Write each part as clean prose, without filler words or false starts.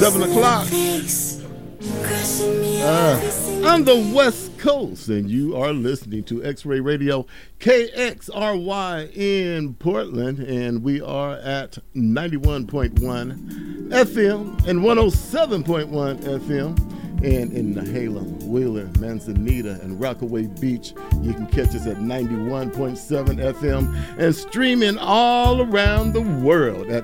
7 o'clock. On the West Coast, and you are listening to X-Ray Radio, KXRY in Portland, and we are at 91.1 FM and 107.1 FM. And in Nehalem, Wheeler, Manzanita, and Rockaway Beach, you can catch us at 91.7 FM and streaming all around the world at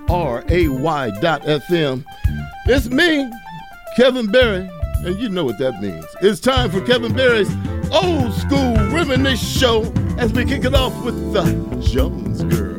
xray.fm. It's me, Kevin Berry, and you know what that means. It's time for Kevin Berry's Old School Reminisce Show as we kick it off with the Jones Girl.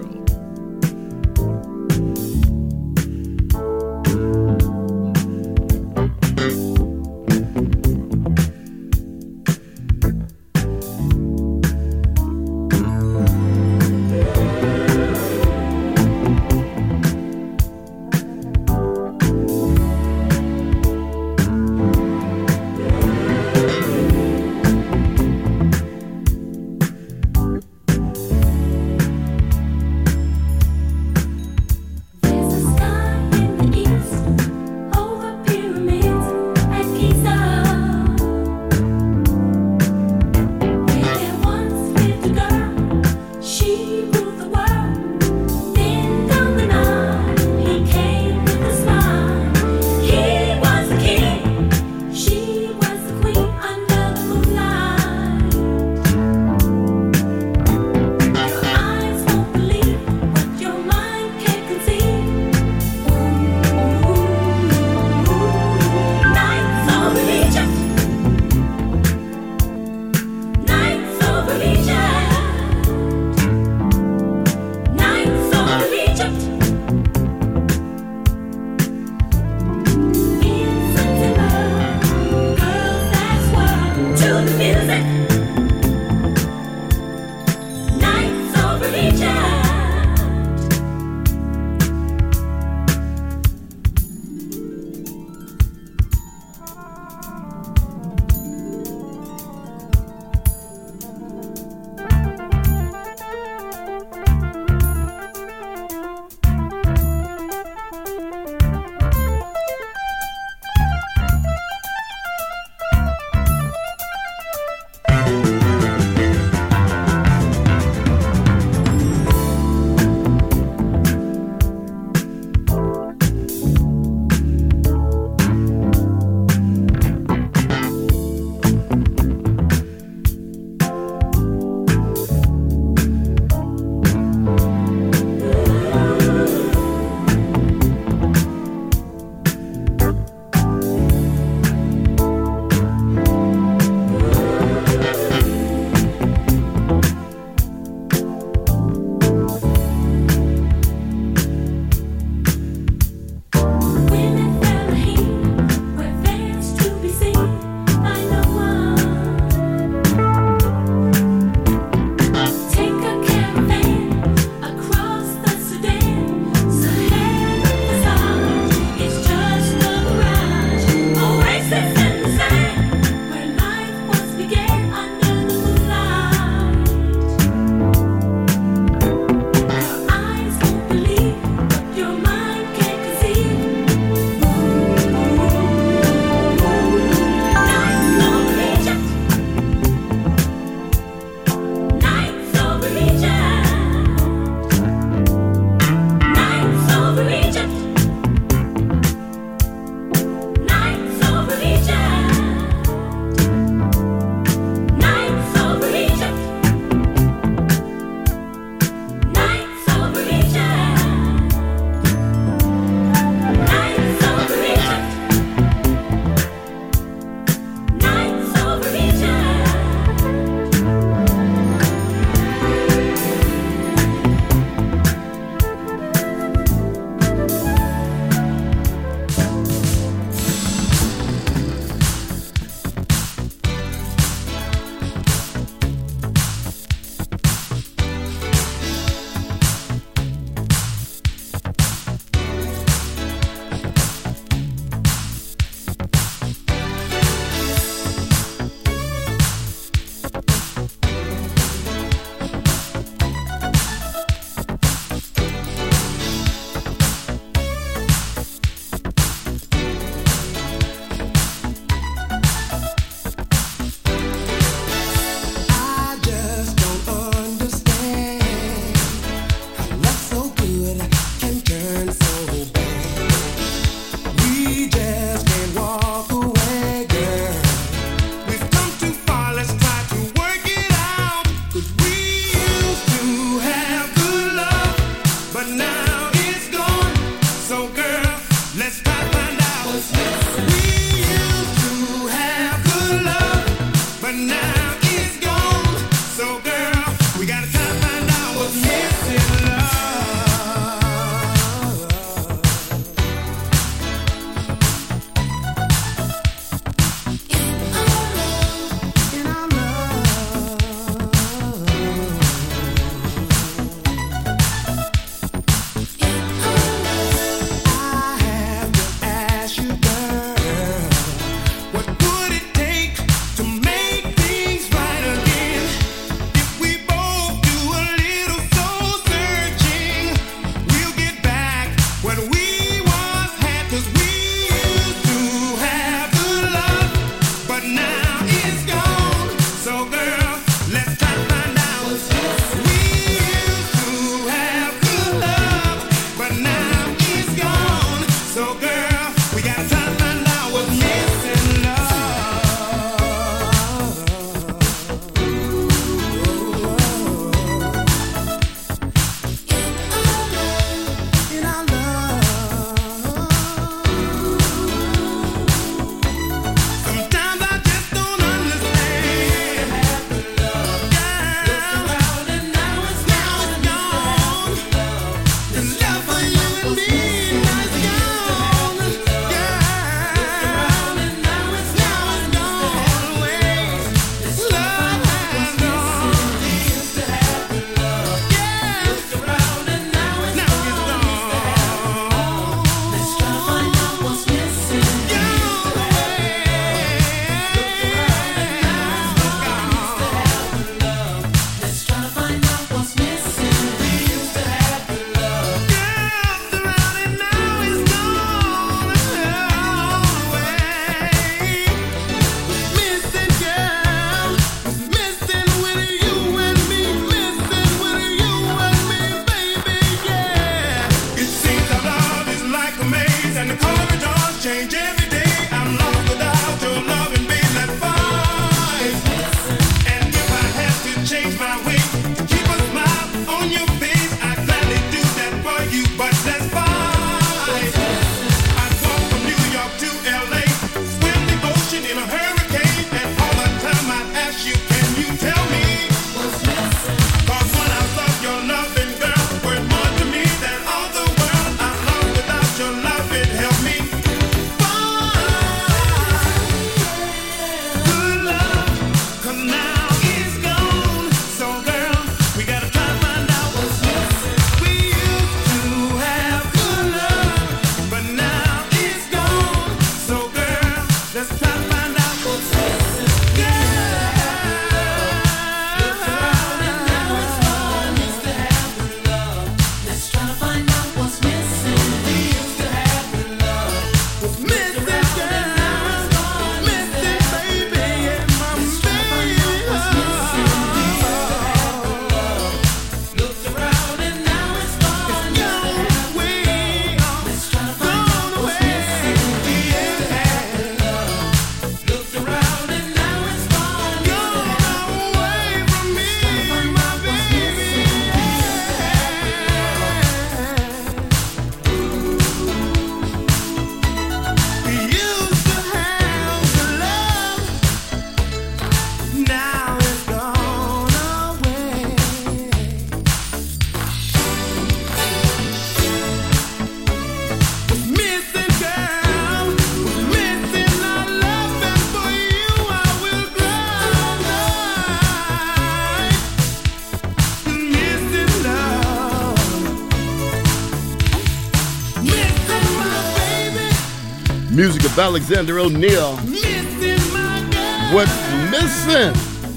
Music of Alexander O'Neal. What's missing?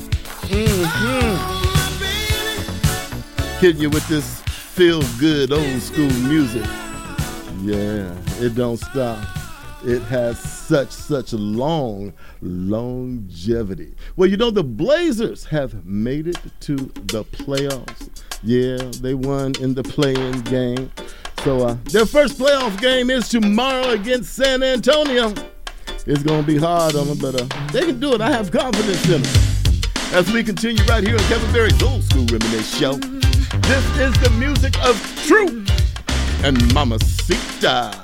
Hitting you with this feel-good old school music. Yeah, it don't stop. It has such a long longevity. Well, you know, the Blazers have made it to the playoffs. Yeah, they won in the play-in game. So their first playoff game is tomorrow against San Antonio. It's going to be hard on them, but they can do it. I have confidence in them. As we continue right here on Kevin Berry's Old School Reminisce Show, this is the music of Truth and Mamacita.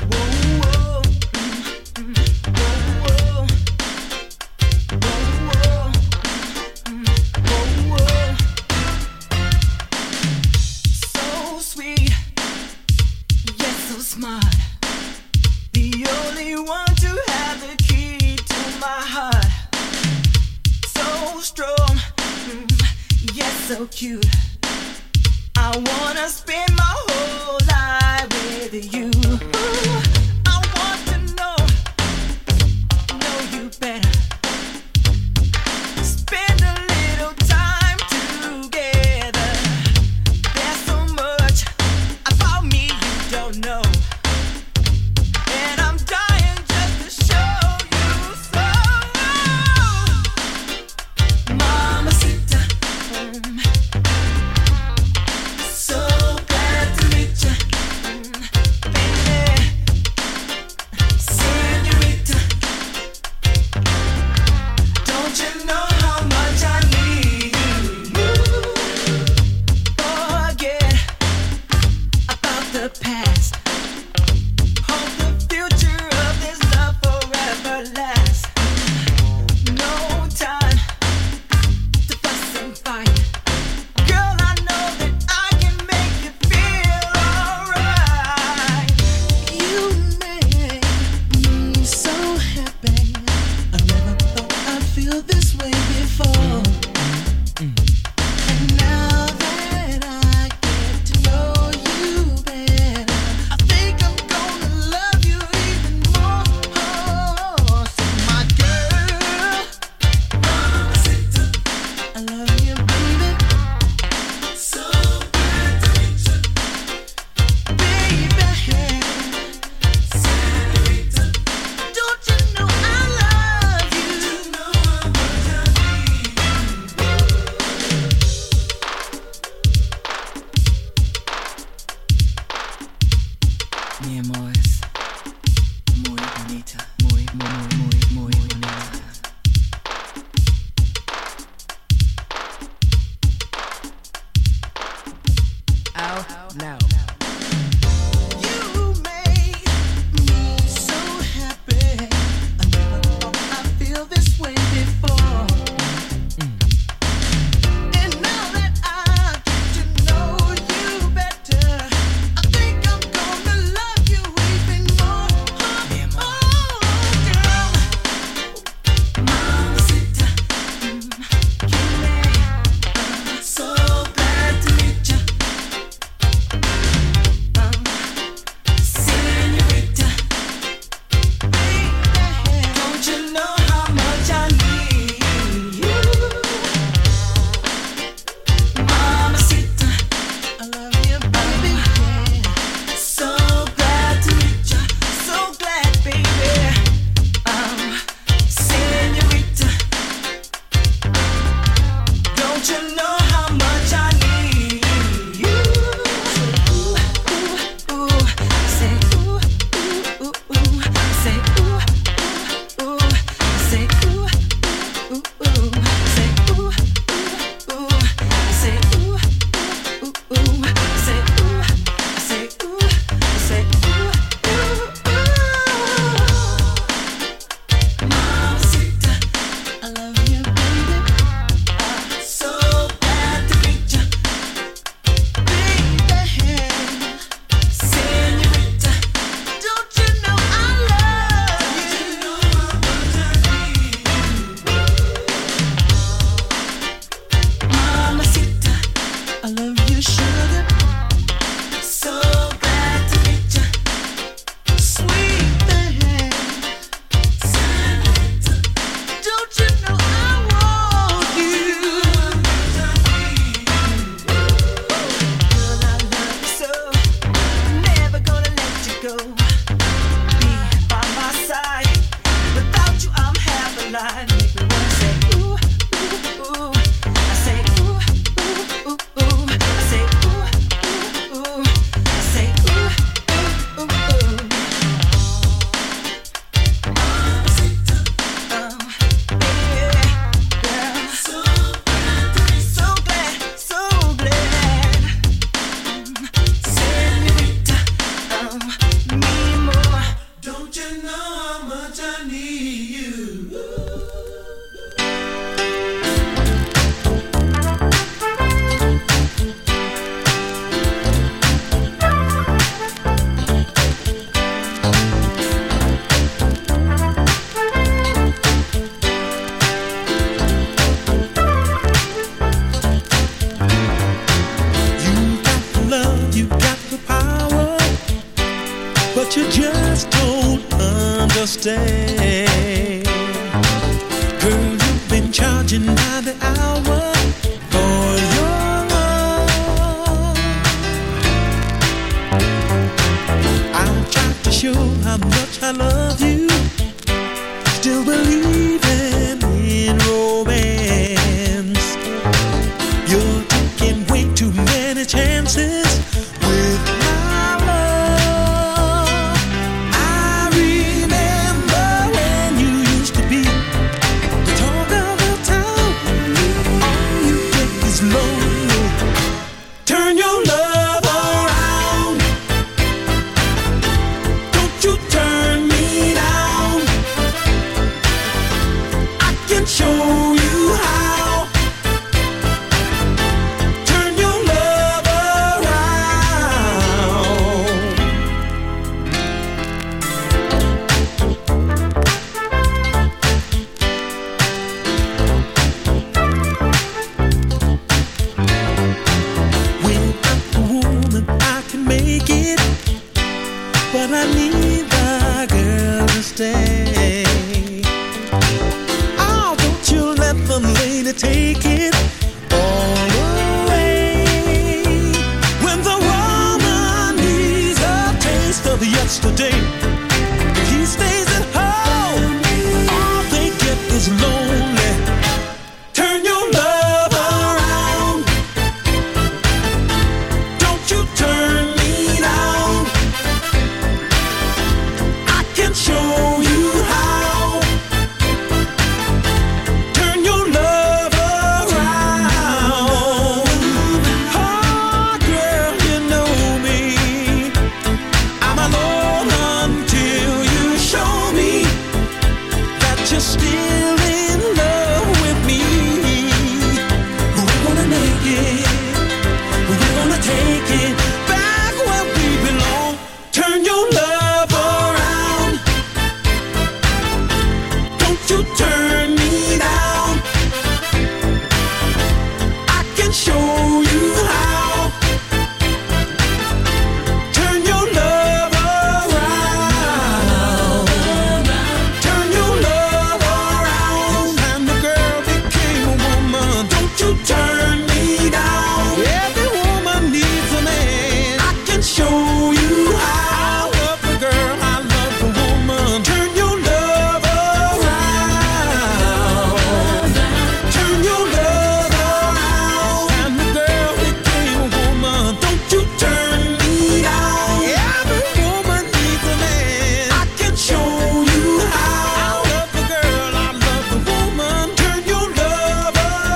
So cute. I wanna spend my whole life with you. I want to know you better. Spend a little time together. There's so much about me you don't know. And I'm dying just to show you so. Mamacita. but you just don't understand. Girl, you've been charging by the hour for your love. I'll try to show how much I love you, still believing in romance. You're taking way too many chances with my love. I remember when you used to be the talk of the town. All you get is lonely. Turn your love around. Don't you turn me down. I can show you how. Turn your love around. Without a woman, I can make it, but I need the girl to stay. Oh, don't you let the lady take it all away. When the woman needs a taste of yesterday, if he stays at home, all they get is lonely. Turn your love around. Don't you turn me down. I can show you how. Turn your love around. Oh, girl, you know me. I'm alone until you show me that you're still in love with me. We're gonna make it. We're gonna take it back where we belong. Turn your love around. Don't you turn me down. I can show you how. Turn your love around. Turn your love around. And the girl became a woman. Don't you turn me down. Every woman needs a man. I can show you how. I love the girl, I love the woman. Turn your love around. Turn your love around. And the girl became a woman. Don't you turn me down. Every woman needs a man. I can show you how. I love the girl, I love the woman. Turn your love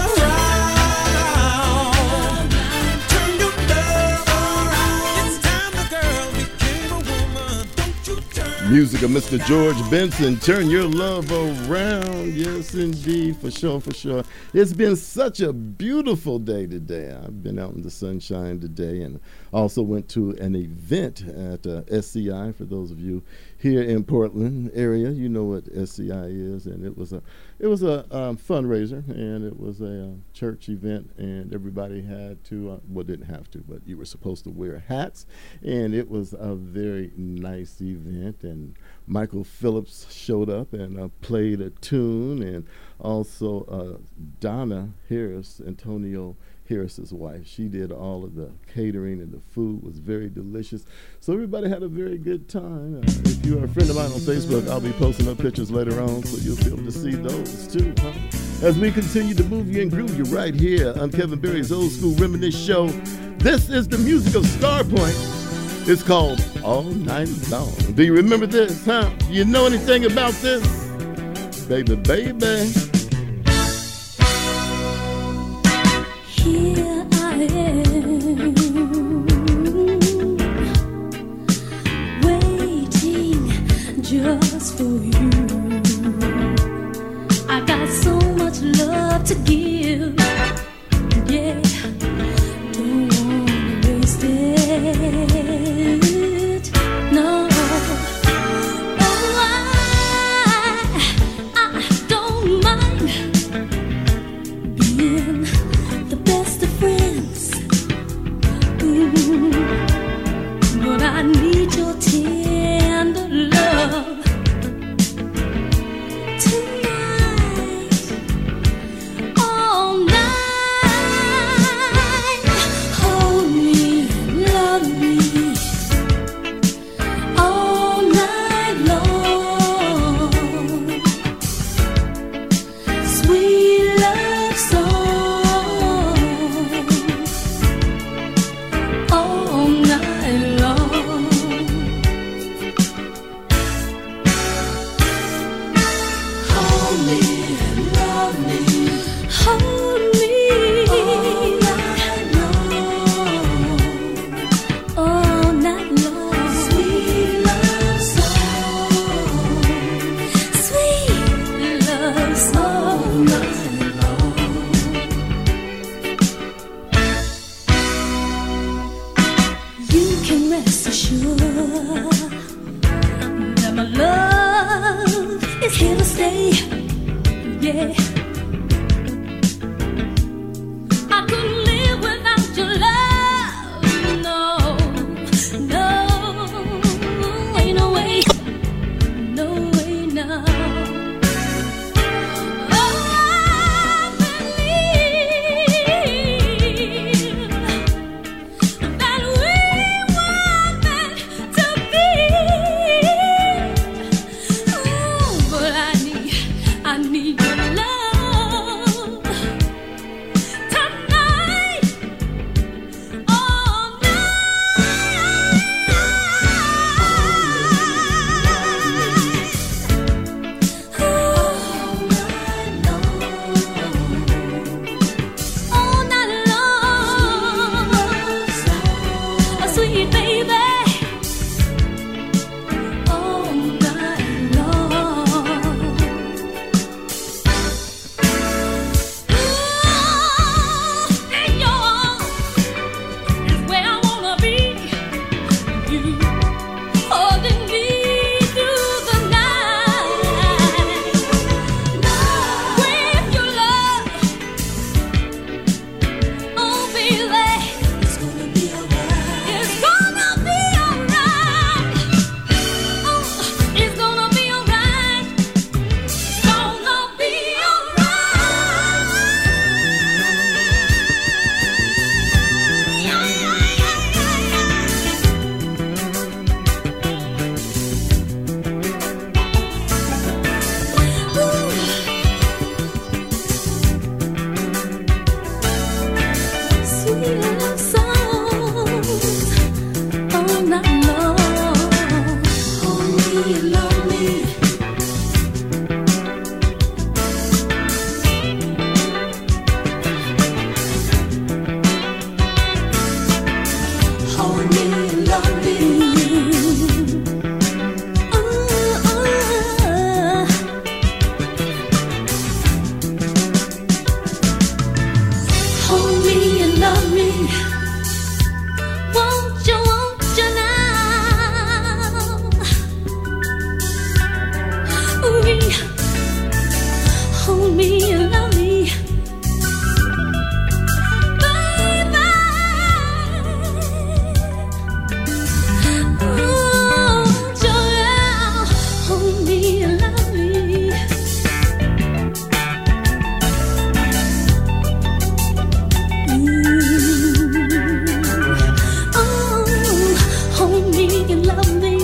around. Turn your love around. It's time the girl became a woman. Don't you turn. Music of Mr. George Benson, Turn Your Love Around. Yes, indeed, for sure, for sure. It's been such a beautiful day today. I've been out in the sunshine today and also went to an event at SCI. For those of you here in Portland area, you know what SCI is, and it was a fundraiser, and it was a church event, and everybody had to, well, didn't have to, but you were supposed to wear hats, and it was a very nice event, and Michael Phillips showed up and played a tune, and also Donna Harris, Antonio Harris's wife, she did all of the catering, and the food was very delicious. So everybody had a very good time. If you are a friend of mine on Facebook, I'll be posting up pictures later on, so you'll be able to see those too. As we continue to move you and groove you right here on Kevin Berry's Old School Reminisce Show. This is the music of Starpoint. It's called All Night Long. Do you remember this, huh? You know anything about this? Baby, baby. Here I am, waiting just for you. I got so much love to give, yeah, don't wanna waste it, no. Oh, I don't mind being the best of friends, but I need your tenderness. sure that my love is here to stay. Yeah. I couldn't live without your love. No, no, ain't no way, no way, no. Oh, I believe that we were meant to be. Oh, but I need your love tonight, all night long, oh, sweet baby, all night long. In your arms is where I wanna be. You holding me through the night. With your love, oh baby, it's gonna be alright. It's gonna be alright. Oh, it's gonna be alright. It's gonna be sweet love songs all night long. Hold me and love me. Hold me and love me. Hold me and love me. Won't you now? Ooh, hold me and love me. Hold me and love me. Hold me and love me.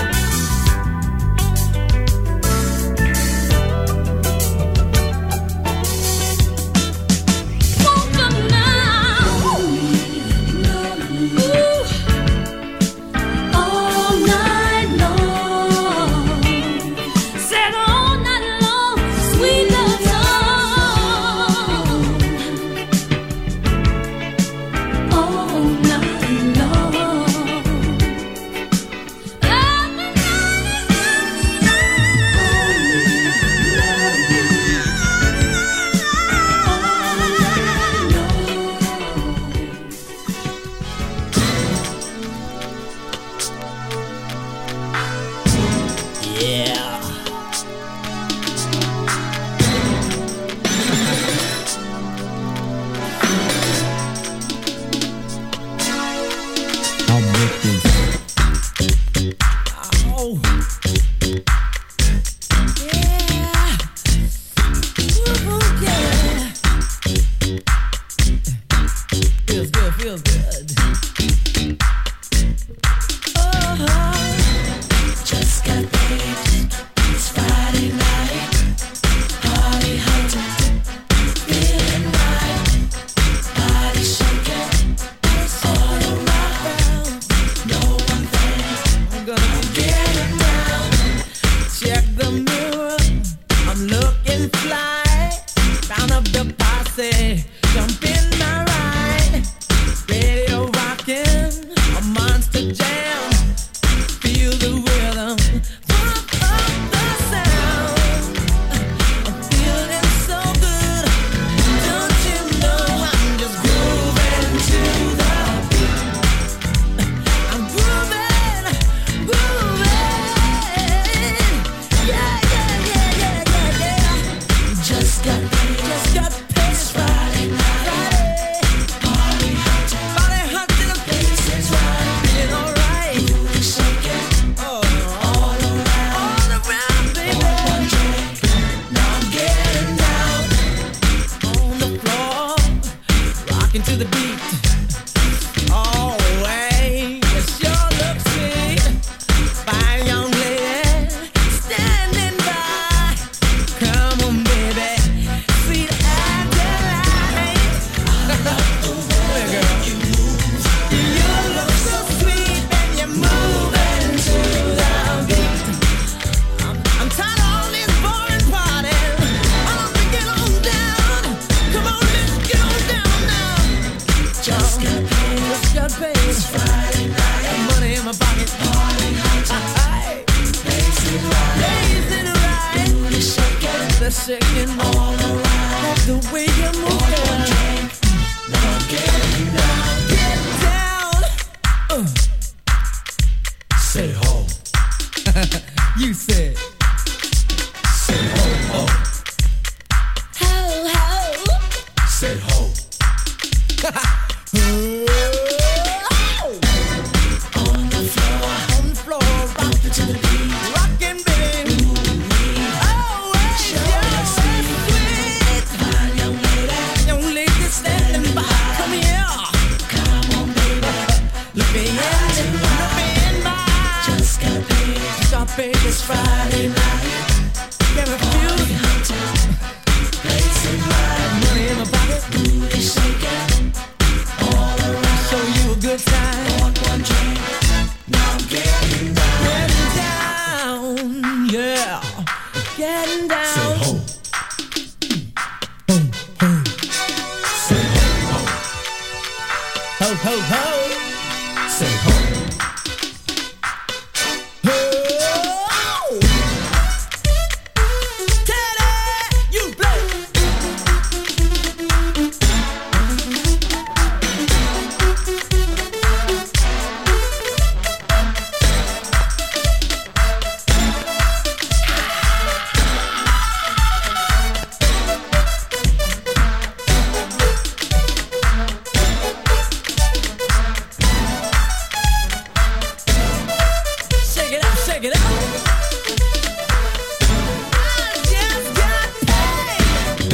Won't you now? Ooh, all night long. Said all night long, sweet love song. All night long. I'm with this. Oh. Yeah. Ooh, yeah. Feels good, feels good. Oh. Just got paid. It's Friday night. Party hunter. Feeling right. Body shaking. All around. No one there. I'm gonna get it down. Check the mirror. I'm looking fly. Round up the posse. Jump in my ride. Radio rocking. A monster jam. Feel the rhythm. Pump up the sound. I'm feeling so good. Don't you know I'm just grooving to the beat. I'm grooving. shaking all around. Love the way you move, girl. Now get down. Say ho. You said. Say ho, ho. Ho, ho. Say ho. On the floor, rock it to the beat, rockin', baby. Oh, you're sweet, fine young lady standing by. Come here, come on, baby. Look me in my just got paid. Got paid this Friday night. Get refused. Money in my pocket, booty shaking all around. Show you a good time. Want one drink, now I'm getting down, yeah, getting down. Say ho. Ho, ho. Say ho, ho. Ho, ho, ho. Say ho. Teddy, you play. Shake it up, shake it up. I just got paid.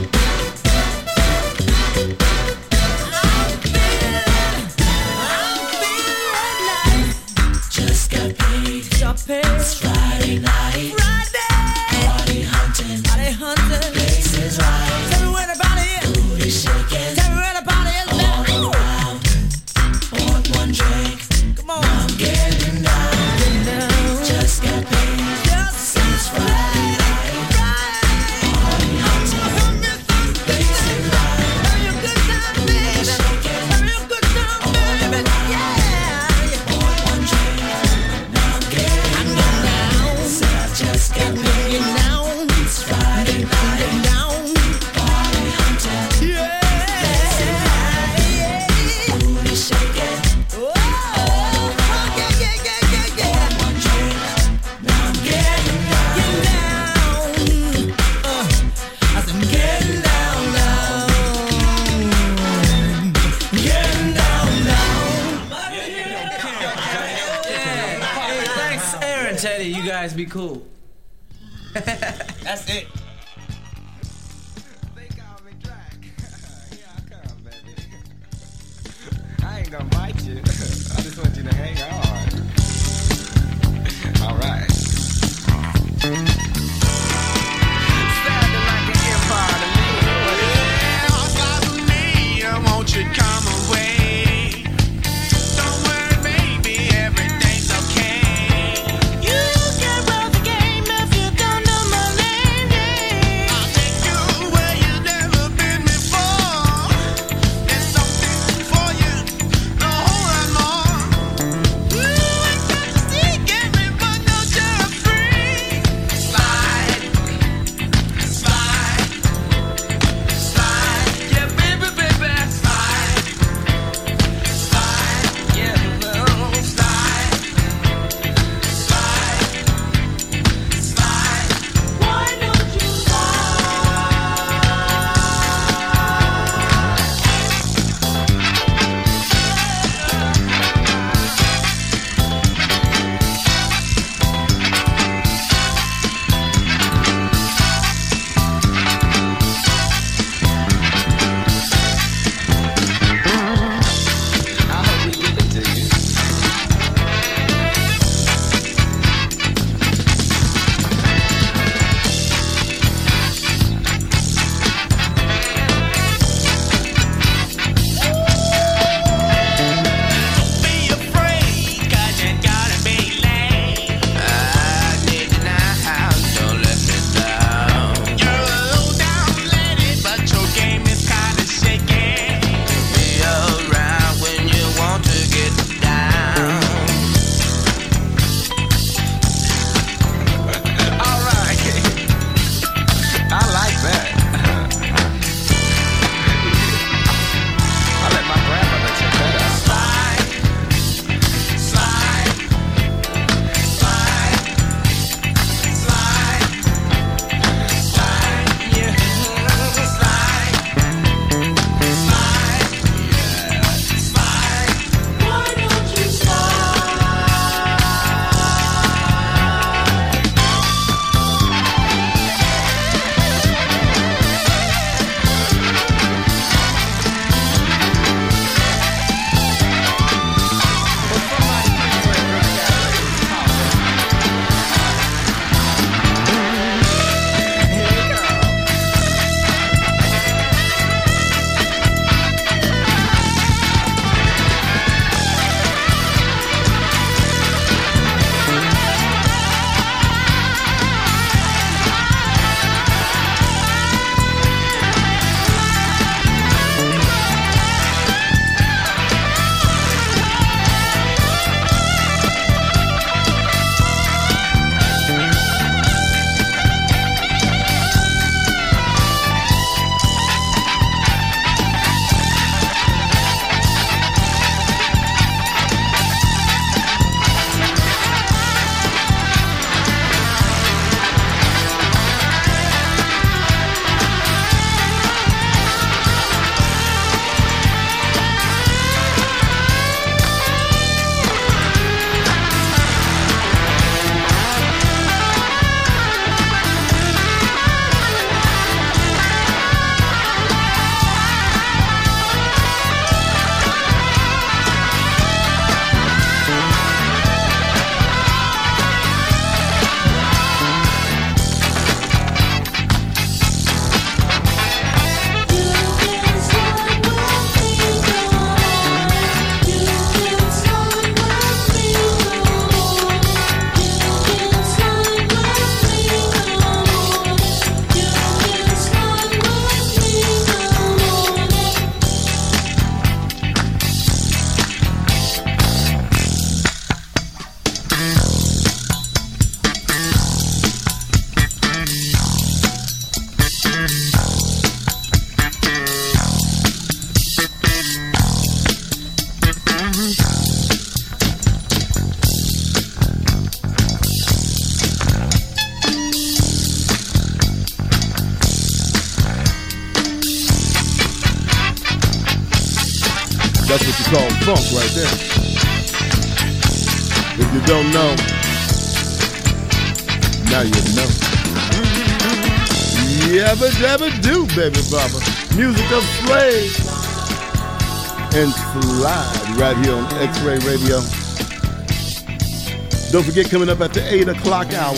I'm feeling nice. Just got paid. Got paid. It's Friday night. Friday. Party hunting. Party hunting. Place is right. Tell me where the body is. Booty shaking. Tell me where the body is. All around. Want one drink. Come on. Now I'm getting down. Getting down. Just got paid. Just it's Friday night. Friday. Party hunting. Place is right. Have you a good time, baby? Have you a good time, baby? Yeah. Want one drink. Now I'm getting down. Said I just got paid. Down. It's Friday night. Getting down. Party hunting. Yeah. Place is right. Booty shaking. Oh, yeah, yeah, yeah, yeah, yeah. Want one drink. Now I'm getting down. I said I'm getting down now. Getting down now. Hey, thanks, Aaron, Teddy. You guys be cool. That's it. They call me Drac. Here I come, baby. I ain't gonna bite you. I just want you to hang on. All right. Sounding like an empire to me. Won't you come away? Don't worry, baby, everything's okay. You can run the game if you don't know my name. I'll take you where you've never been before. There's something for you, a whole lot more. called funk right there. If you don't know, now you know. Yabba dabba do, baby baba. Music of Slade and Slide right here on X-Ray Radio. Don't forget, coming up at the 8 o'clock hour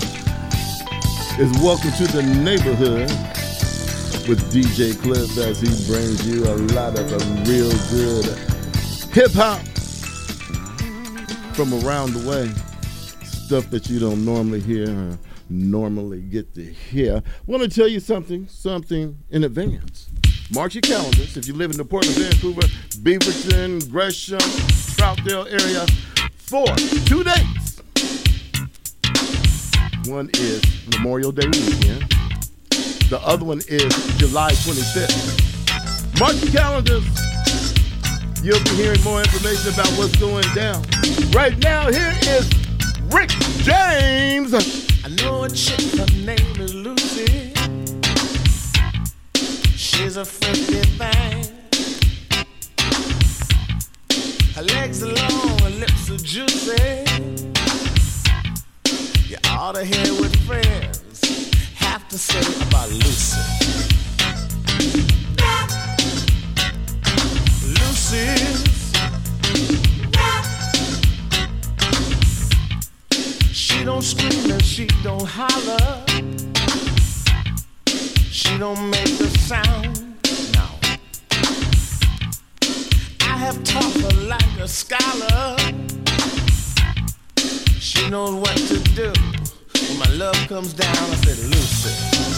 is Welcome to the Neighborhood with DJ Cliff, as he brings you a lot of real good hip-hop from around the way. Stuff that you don't normally hear or normally get to hear. Want to tell you something in advance. Mark your calendars if you live in the Portland, Vancouver, Beaverton, Gresham, Troutdale area for 2 days. One is Memorial Day weekend. The other one is July 25th. Mark your calendars. You'll be hearing more information about what's going down. Right now, here is Rick James. I know a chick, her name is Lucy. She's a freaky thing. Her legs are long, her lips are juicy. You ought to hear what friends have to say about Lucy. Lucy. She don't scream and she don't holler. She don't make a sound, no. I have taught her like a scholar. She knows what to do. When my love comes down, I said, Lucy.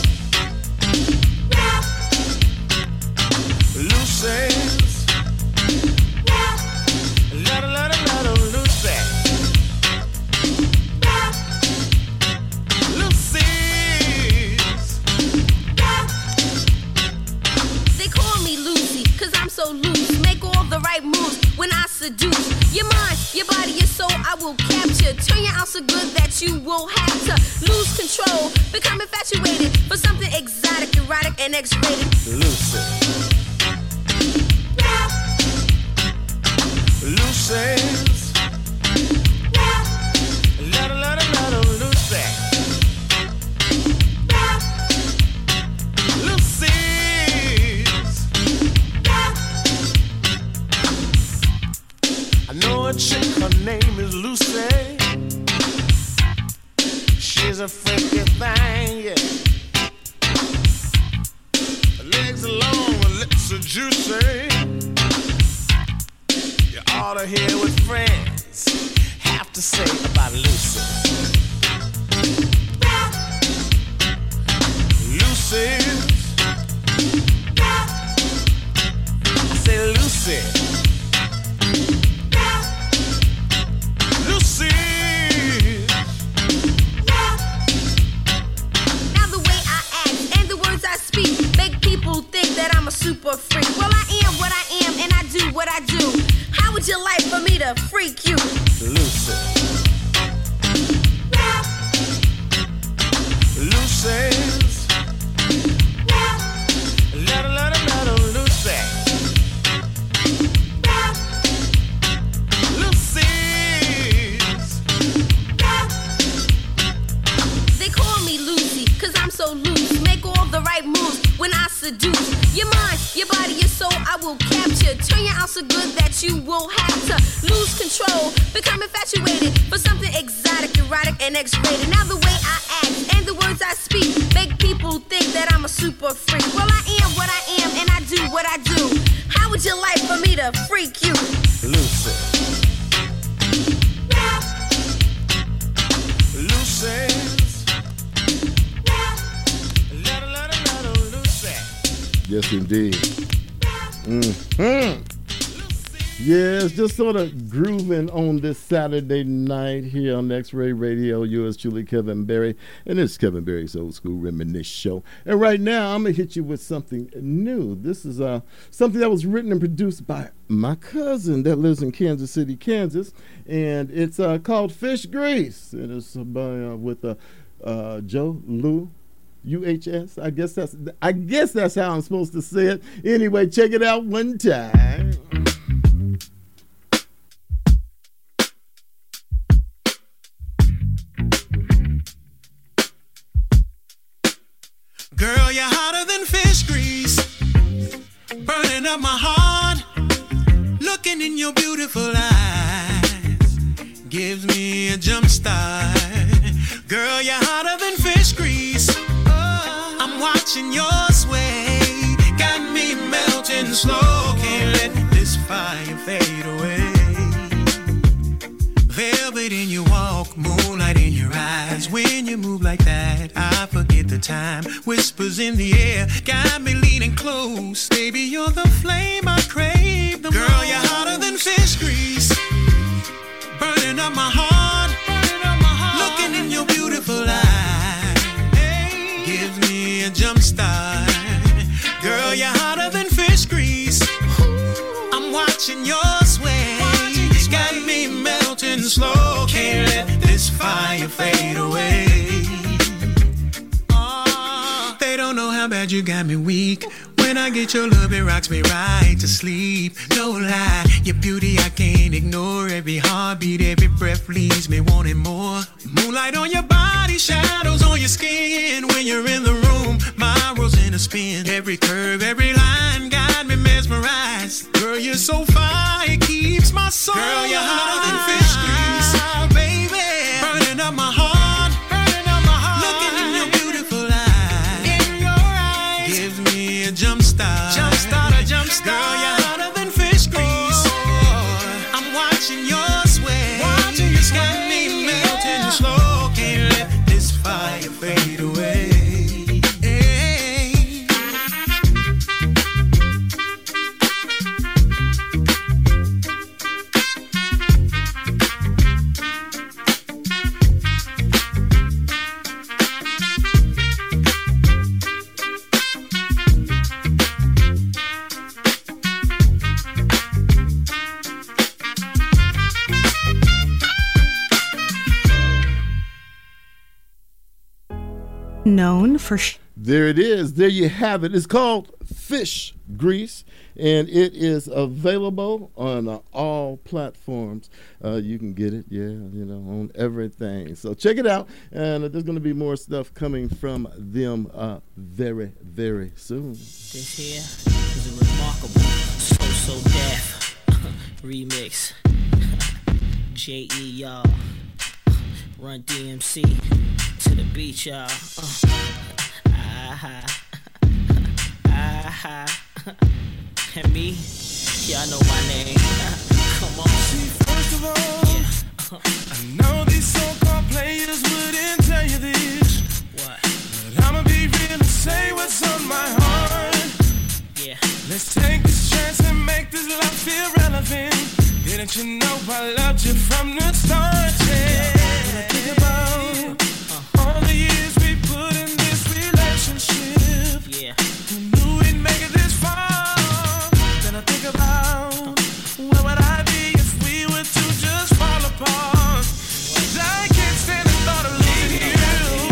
Lucy. Let her Lucy. So loose, make all the right moves when I seduce. Your mind, your body, your soul, I will capture. Turn you out so good that you will have to lose control. Become infatuated for something exotic, erotic, and X-rated. Lucy. Lucy's. Let her Lucy. I know a chick, her name is Lucy. She's a freaky thing, yeah. Her legs are long, her lips are juicy. You ought to hear what friends have to say about Lucy. Lucy. I say Lucy. Super freak. Well, I am what I am, and I do what I do. How would you like for me to freak you? Lucy. Lucy's. Let her Lucy. Lucy's. They call me Lucy, cause I'm so loose. Make all the right moves when I seduce. Your mind, your body, your soul, I will capture. Turn you out so good that you will have to lose control. Become infatuated for something exotic, erotic, and X-rated. Now the way I act and the words I speak make people think that I'm a super freak. Well, I am what I am, and I do what I do. How would you like for me to freak you? Lucy. Lucy's. Yes, indeed. Yes, just sort of grooving on this Saturday night here on X-Ray Radio. Yours truly, Kevin Berry. And this is Kevin Berry's Old School Reminisce Show. And right now, I'm going to hit you with something new. This is something that was written and produced by my cousin that lives in Kansas City, Kansas. And it's called Fish Grease. And it's with Joe Lou. UHS. I guess that's how I'm supposed to say it. Anyway, check it out one time. up my heart. Looking in your beautiful eyes gives me a jump start. Girl, you're hotter than fish grease. I'm watching your sway. Got me melting slow. Can't let this fire fade away. Velvet in your walk, moonlight in your eyes. When you move like that, I forget the time. Whispers in the air, got me leaning close. Baby, you're the flame I crave the Girl, most. You're hotter than fish grease. Burning up my heart. Looking in your beautiful eyes gives me a jump start. Girl, you're hotter than fish grease. I'm watching your sway. Got me melting slow. Can't let this fire fade away. They don't know how bad you got me weak. When I get your love, it rocks me right to sleep. No lie, your beauty I can't ignore. Every heartbeat, every breath leaves me wanting more. Moonlight on your body, shadows on your skin. When you're in the room, my world's in a spin. Every curve, every line got me mesmerized. Girl, you're so fine, it keeps my soul. Girl, you're hotter than fish grease, baby. Burning up my heart. Looking in your beautiful eyes. Gives me a jump start. Girl, you're hotter than fish grease. I'm watching your sway. Got me melting slow. Can't let this fire fade away. Known for There it is. There you have it. It's called Fish Grease, and it is available on all platforms. You can get it, on everything. So check it out, and there's going to be more stuff coming from them very, very soon. This here is a remarkable So Deaf remix. J.E. y'all. Run DMC to the beach, y'all. And me, y'all know my name. Come on. See, first of all, I know these so-called players wouldn't tell you this. What? But I'ma be real and say what's on my heart. Yeah. Let's take this chance and make this love feel relevant. Didn't you know I loved you from the start? Yeah. When I think about all the years we put in this relationship, Yeah. who knew we'd make it this far? Then I think about where would I be if we were to just fall apart? 'Cause I can't stand the thought of leaving you.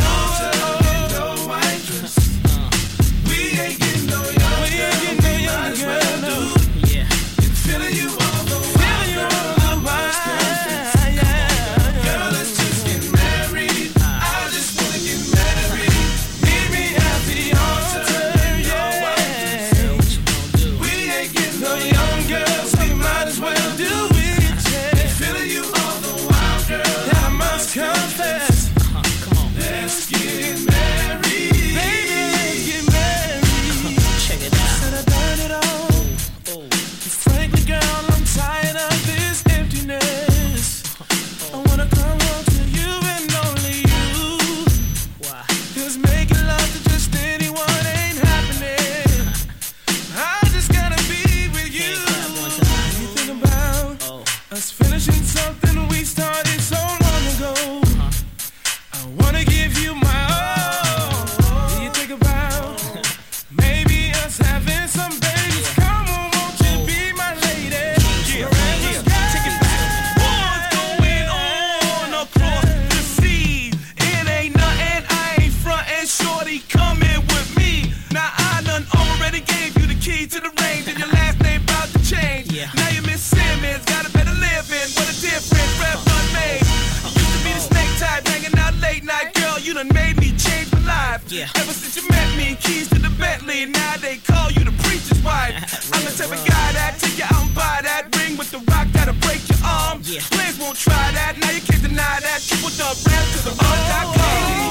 We ain't getting no younger, girl. Yeah. Feeling you all the while. Girl, let's just get married. I just wanna get married. Meet me at the altar, yeah. What you gonna do? We ain't getting no younger, so we might as well do it, yeah. Feeling you all the while, girl. I must confess. Come on. Let's get married. Baby, let's get married. Check it out. Said I done it all. Oh. Frankly, girl, I'm tired of this emptiness. I wanna come home to you and only you. Why? 'Cause making love to just anyone ain't happening. I just gotta be with you. You think about us finishing something we started so long ago. I wanna give you my all. Do you think about maybe us having some babies? Come on, won't you be my lady? Forever sky. What's going on across the sea? It ain't nothing, I ain't frontin', shorty, come in with me. Now I done already gave you the key to the range, and your last name about to change. Yeah. Now you Miss Simmons, got a better living, what a difference, rep unmade. Used to be the snake type, hanging out late night, girl, you done made me change my life. Yeah. Ever since you met me, keys to the Bentley, now they call you the preacher's wife. I'm the type of try that. Now you can't deny that. Triple dub rap to the art.com.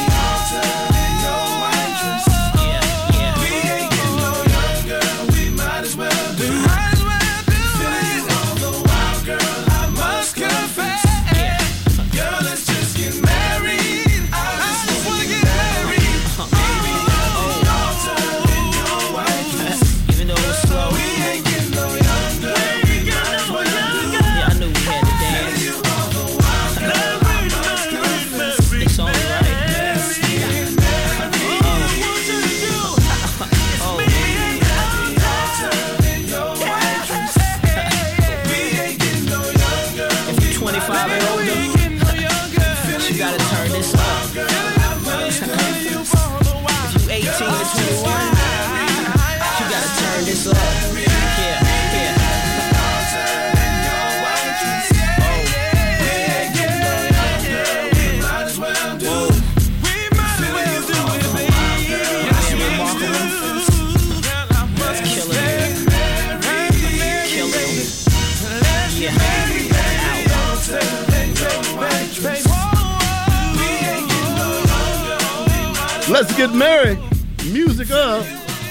Let's get married. Music up.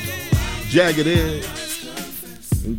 Jagged Edge and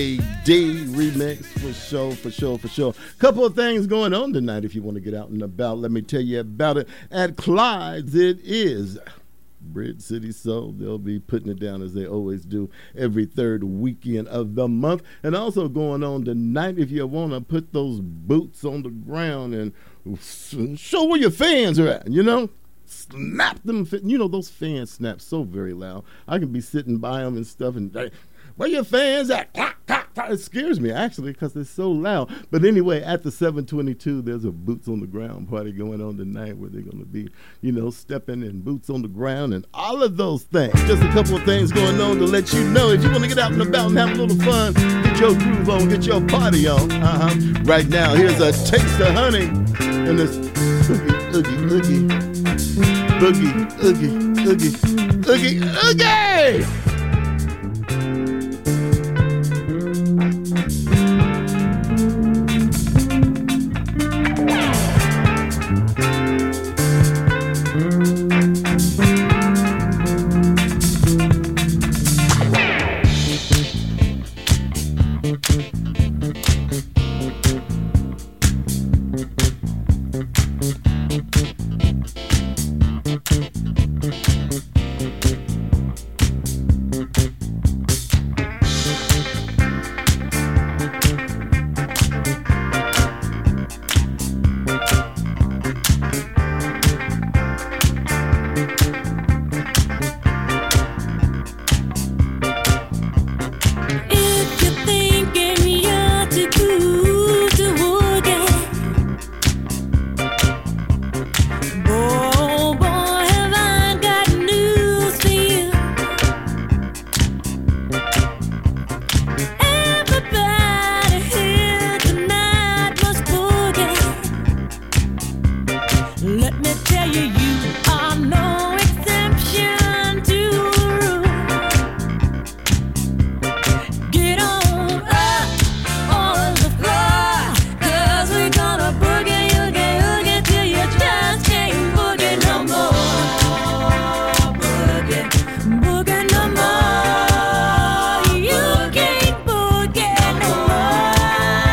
JD remix for sure. Couple of things going on tonight if you want to get out and about. Let me tell you about it. At Clyde's, it is Bridge City Soul. They'll be putting it down as they always do every third weekend of the month. And also going on tonight, if you want to put those boots on the ground and show where your fans are at, you know? Snap them. You know, those fans snap so very loud. I can be sitting by them and stuff and where your fans at? It scares me, actually, because it's so loud. But anyway, at the 722, there's a boots on the ground party going on tonight where they're going to be, you know, stepping and boots on the ground and all of those things. Just a couple of things going on to let you know if you want to get out and about and have a little fun, get your groove on, get your party on. Right now, here's a taste of honey and this oogie.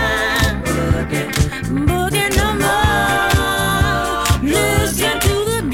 Listen to the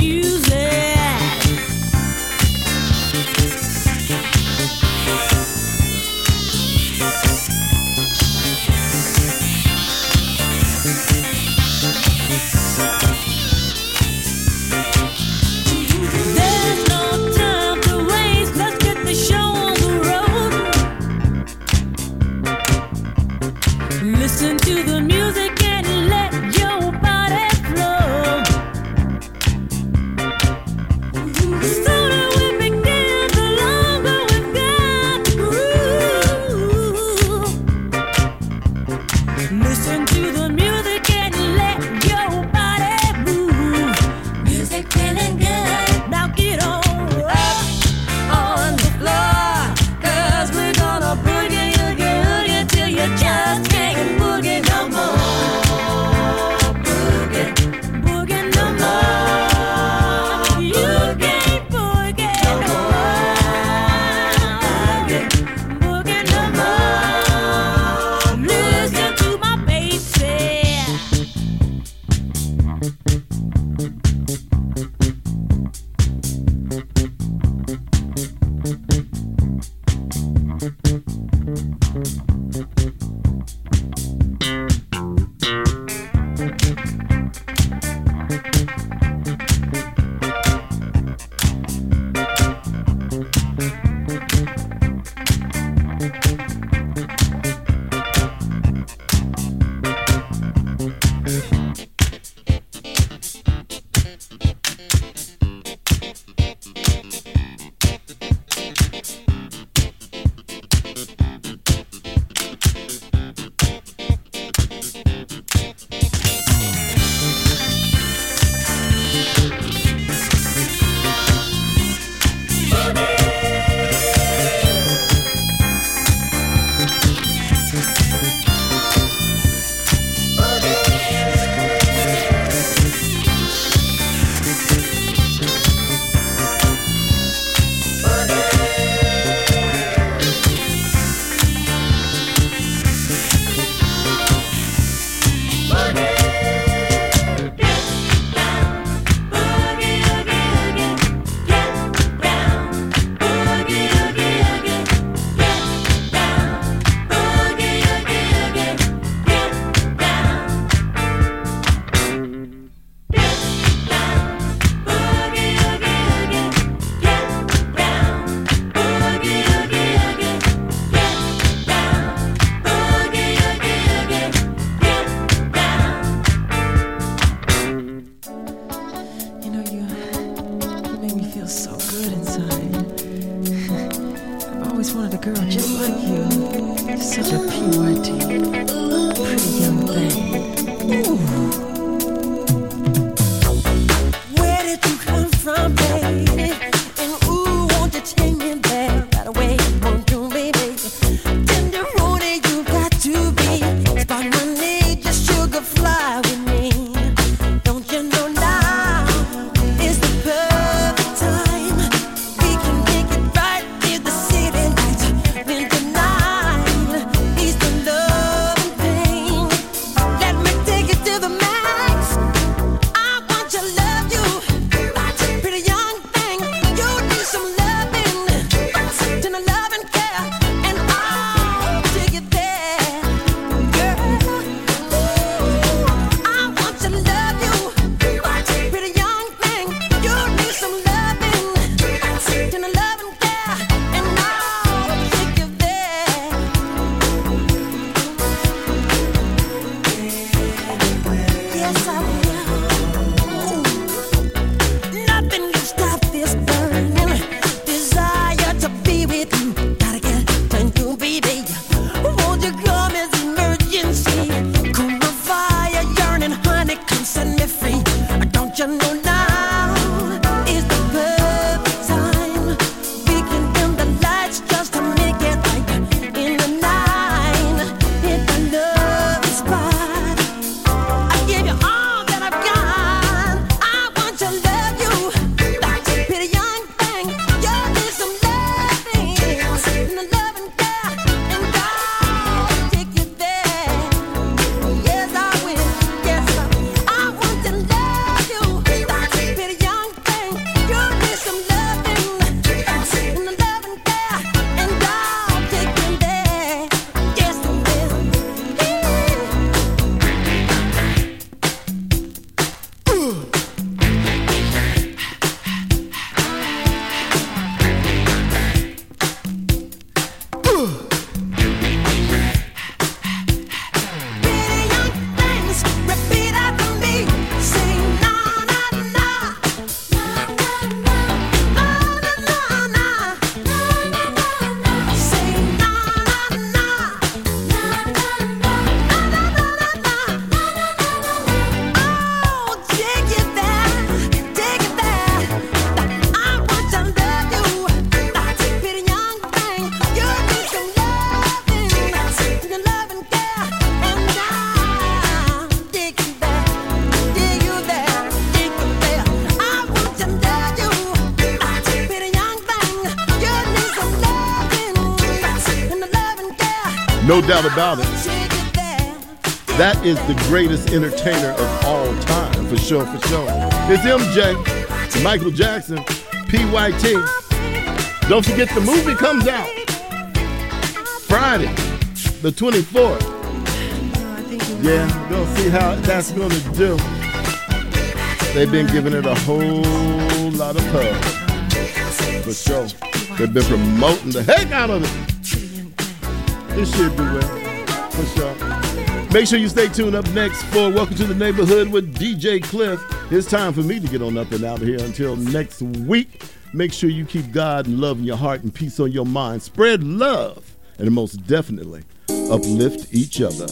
No doubt about it. That is the greatest entertainer of all time, for sure, for sure. It's MJ, Michael Jackson, PYT. Don't forget the movie comes out Friday, the 24th. Yeah, gonna see how that's gonna do. They've been giving it a whole lot of love, for sure. They've been promoting the heck out of it. This should do well, for sure. Make sure you stay tuned. Up next for Welcome to the Neighborhood with DJ Cliff. It's time for me to get on up and out of here. Until next week, make sure you keep God and love in your heart and peace on your mind. Spread love and most definitely uplift each other.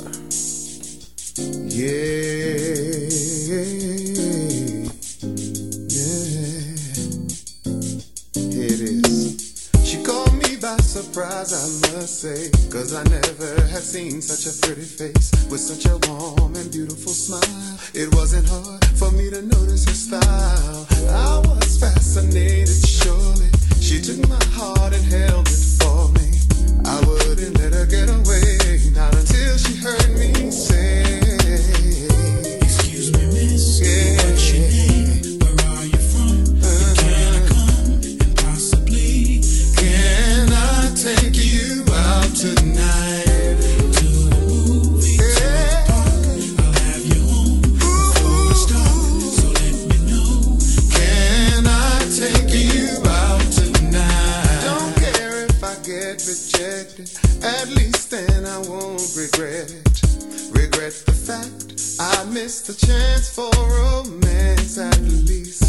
Yeah. It is. She called me by surprise, I must say, 'cause I never had seen such a pretty face with such a warm and beautiful smile. It wasn't hard for me to notice her style. I was fascinated, surely. She took my heart and held it for me. I wouldn't let her get away, not until she heard me say, "Excuse me, miss, what's your name? Where are you from? Can I come and possibly can I take you out tonight to the movie, to the park? I'll have you home before the start, so let me know. Can I take you out tonight? Don't care if I get rejected, at least then I won't regret it. Regret the fact I missed the chance for romance at least.